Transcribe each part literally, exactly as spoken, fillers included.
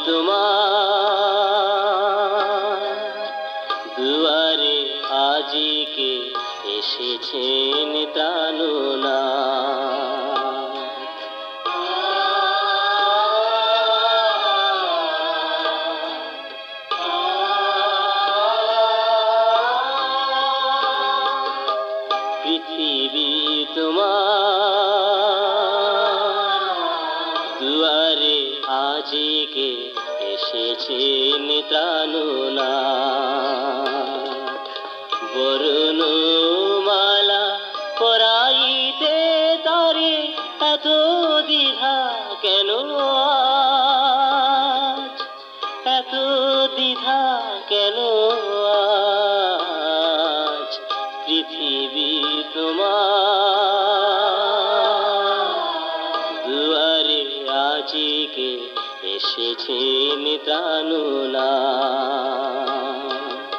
তোমার দুয়ারে আজিকে এসেছেন প্রাণনাথ। পৃথিবী তোমার দুয়ারে আজিকে এসেছেন প্রাণনাথ। বরণমালা পরাইতে তারে এত দ্বিধা কেন আজ, এত দ্বিধা কেন আজ। পৃথিবী তোমার দুয়ারে আজিকে এসেছেন প্রাণনাথ।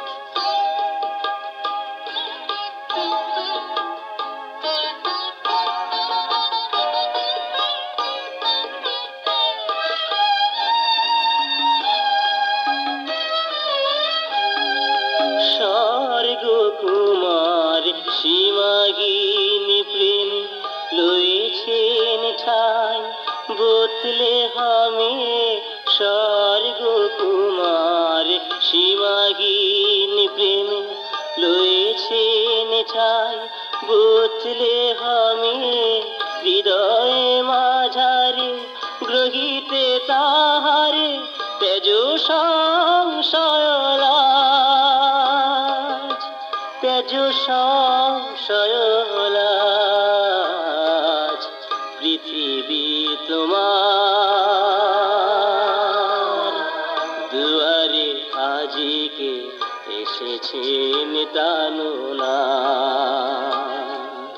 স্বর্গ কুমার সীমাহীন প্রেম লয়েছেন ঠাই বেথলেহেমে। স্বর্গ কুমার সীমাহীন প্রেম লয়েছেন ঠাই বেথলেহেমে। হৃদয়ে মাঝারে গ্রহিতে তাহারে তেজ সংশয় লাজ, তেজ সংশয় লাজ। পৃথিবী তোমার দুয়ারে আজিকে এসেছেন প্রাণনাথ।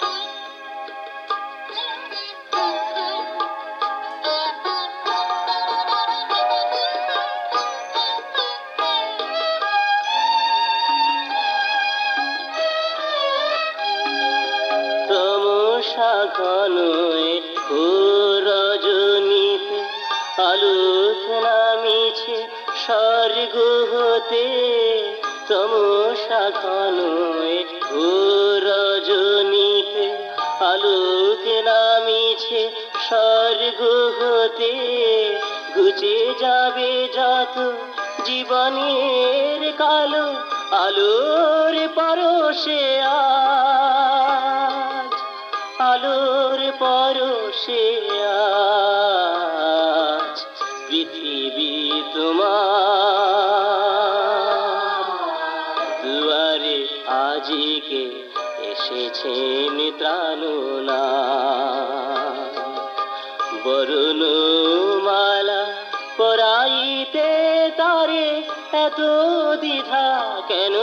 তমসা ঘনয়ে ঘোর রজনীতে আলোক নামিছে স্বর্গ হতে। তমসা ঘনয়ে ঘোর রজনীতে আলোক নামিছে স্বর্গ হতে। ঘুচে যাবে যত জীবনের কালো আলোর পরশে আজ, আলোর পরশে আজ। পৃথিবী তোমার দুয়ারে আজিকে এসেছেন প্রাণনাথ। বরণমালা পরাইতে তারে এত দ্বিধা কেন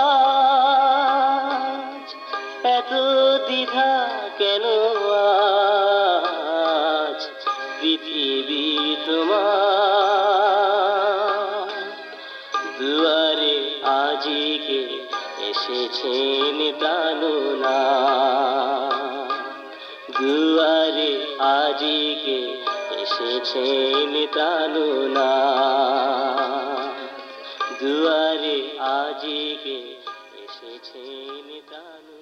আজ, এত দ্বিধা কেন আজ। পৃথিবী তোমার দুয়ারে আজিকে এসেছেন প্রাণনাথ। দুয়ারে আজিকে এসেছেন প্রাণনাথ। দুয়ারে আজিকে এসেছেন প্রাণনাথ।